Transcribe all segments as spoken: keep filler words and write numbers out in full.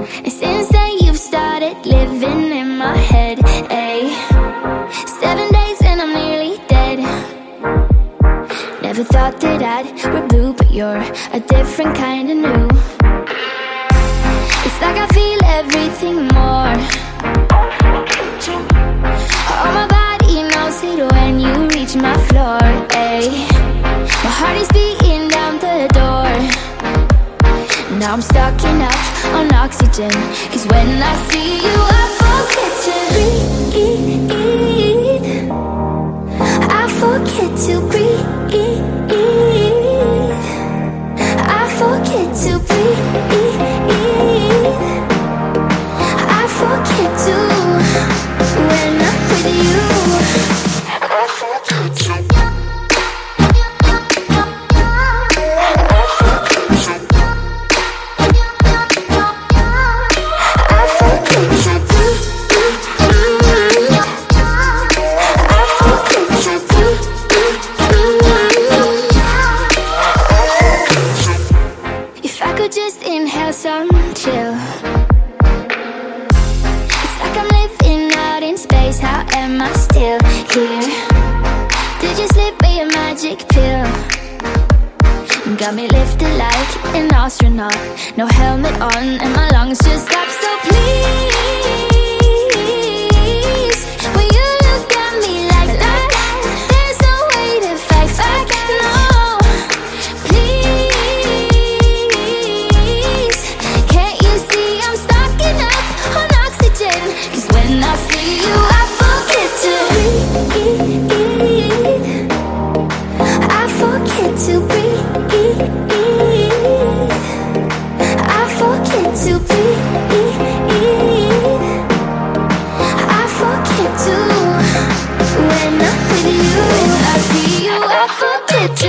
And since then you've started living in my head, ayy. Seven days and I'm nearly dead. Never thought that I'd reboot, but you're a different kind of new. It's like I feel everything more. Oh, my body knows it when you reach my floor, ayy. My heart is beating down the door. Now I'm stuck in up on oxygen, cause when I see you I forget to breathe. I forget to breathe. I forget to breathe. I forget to, when I'm with you, I forget to. Just inhale some chill. It's like I'm living out in space. How am I still here? Did you slip me a magic pill? Got me lifted like an astronaut. No helmet on and my lungs just stop. So please, when you look at me like that, there's no way to fight back. No, cause when I see you I forget to breathe. I forget to breathe. I forget to breathe. I forget to, when I'm with you, I see you, I forget to.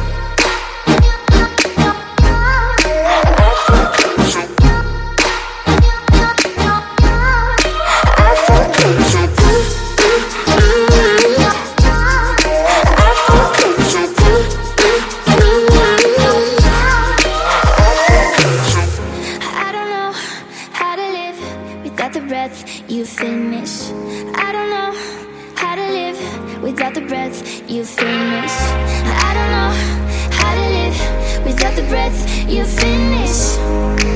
You finish. I don't know how to live without the breath you finish. I don't know how to live without the breath you finish.